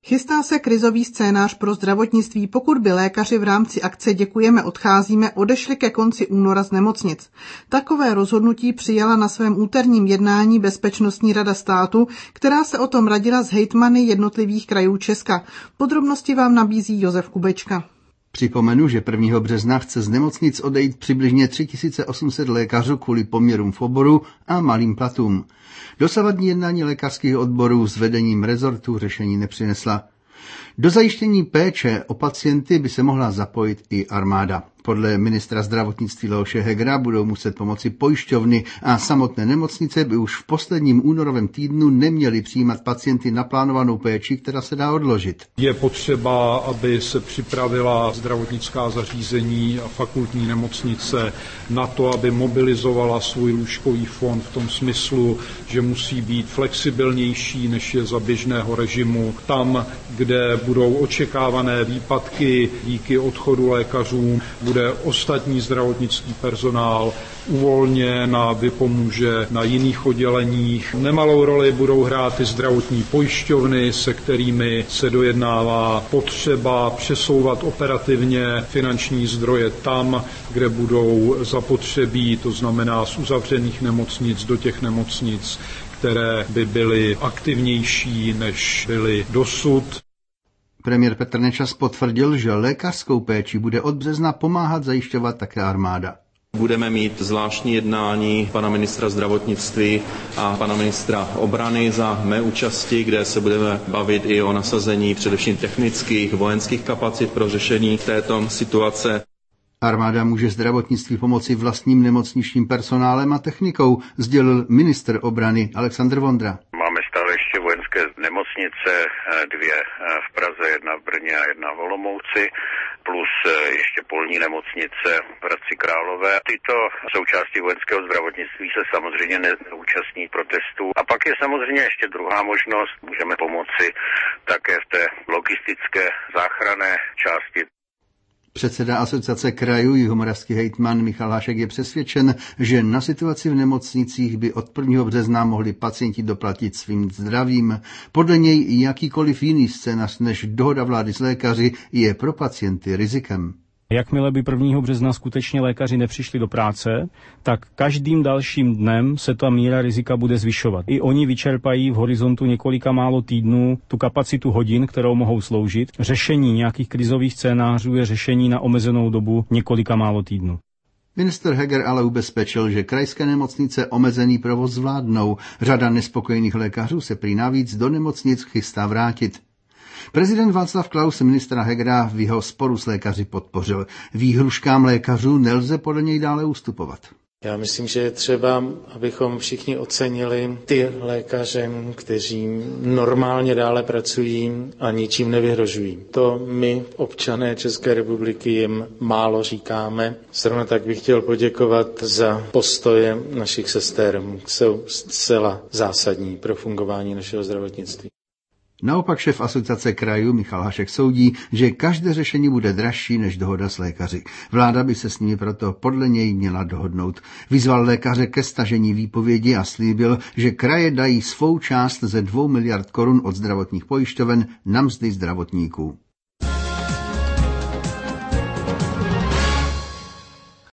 Chystá se krizový scénář pro zdravotnictví, pokud by lékaři v rámci akce Děkujeme, odcházíme odešli ke konci února z nemocnic. Takové rozhodnutí přijala na svém úterním jednání Bezpečnostní rada státu, která se o tom radila s hejtmany jednotlivých krajů Česka. Podrobnosti vám nabízí Josef Kubečka. Připomenu, že 1. března chce z nemocnic odejít přibližně 3800 lékařů kvůli poměrům v oboru a malým platům. Dosavadní jednání lékařských odborů s vedením rezortu řešení nepřinesla. Do zajištění péče o pacienty by se mohla zapojit i armáda. Podle ministra zdravotnictví Leoše Hegera budou muset pomoci pojišťovny a samotné nemocnice by už v posledním únorovém týdnu neměly přijímat pacienty na plánovanou péči, která se dá odložit. Je potřeba, aby se připravila zdravotnická zařízení a fakultní nemocnice na to, aby mobilizovala svůj lůžkový fond v tom smyslu, že musí být flexibilnější, než je za běžného režimu. Tam, kde budou očekávané výpadky díky odchodu lékařů, bude ostatní zdravotnický personál uvolněn a vypomůže na jiných odděleních. Nemalou roli budou hrát i zdravotní pojišťovny, se kterými se dojednává potřeba přesouvat operativně finanční zdroje tam, kde budou zapotřebí, to znamená z uzavřených nemocnic do těch nemocnic, které by byly aktivnější, než byly dosud. Premiér Petr Nečas potvrdil, že lékařskou péči bude od března pomáhat zajišťovat také armáda. Budeme mít zvláštní jednání pana ministra zdravotnictví a pana ministra obrany za mé účasti, kde se budeme bavit i o nasazení především technických, vojenských kapacit pro řešení této situace. Armáda může zdravotnictví pomoci vlastním nemocničním personálem a technikou, sdělil ministr obrany Alexandr Vondra. Máme stále ještě vojenské nemocnice, 2 v Praze, 1 v Brně a 1 v Olomouci, plus ještě polní nemocnice v Hradci Králové. Tyto součásti vojenského zdravotnictví se samozřejmě neúčastní protestů. A pak je samozřejmě ještě druhá možnost, můžeme pomoci také v té logistické záchranné části. Předseda Asociace krajů jihomoravský hejtman Michal Hašek je přesvědčen, že na situaci v nemocnicích by od 1. března mohli pacienti doplatit svým zdravím. Podle něj jakýkoliv jiný scénář než dohoda vlády s lékaři je pro pacienty rizikem. Jakmile by 1. března skutečně lékaři nepřišli do práce, tak každým dalším dnem se ta míra rizika bude zvyšovat. I oni vyčerpají v horizontu několika málo týdnů tu kapacitu hodin, kterou mohou sloužit. Řešení nějakých krizových scénářů je řešení na omezenou dobu několika málo týdnů. Ministr Heger ale ubezpečil, že krajské nemocnice omezený provoz zvládnou. Řada nespokojených lékařů se prý navíc do nemocnic chystá vrátit. Prezident Václav Klaus ministra Hegera v jeho sporu s lékaři podpořil. Výhruškám lékařů nelze podle něj dále ustupovat. Já myslím, že je třeba, abychom všichni ocenili ty lékaře, kteří normálně dále pracují a ničím nevyhrožují. To my, občané České republiky, jim málo říkáme. Zrovna tak bych chtěl poděkovat za postoje našich sester, jsou zcela zásadní pro fungování našeho zdravotnictví. Naopak šéf Asociace krajů Michal Hašek soudí, že každé řešení bude dražší než dohoda s lékaři. Vláda by se s nimi proto podle něj měla dohodnout. Vyzval lékaře ke stažení výpovědi a slíbil, že kraje dají svou část ze 2 miliard korun od zdravotních pojišťoven na mzdy zdravotníků.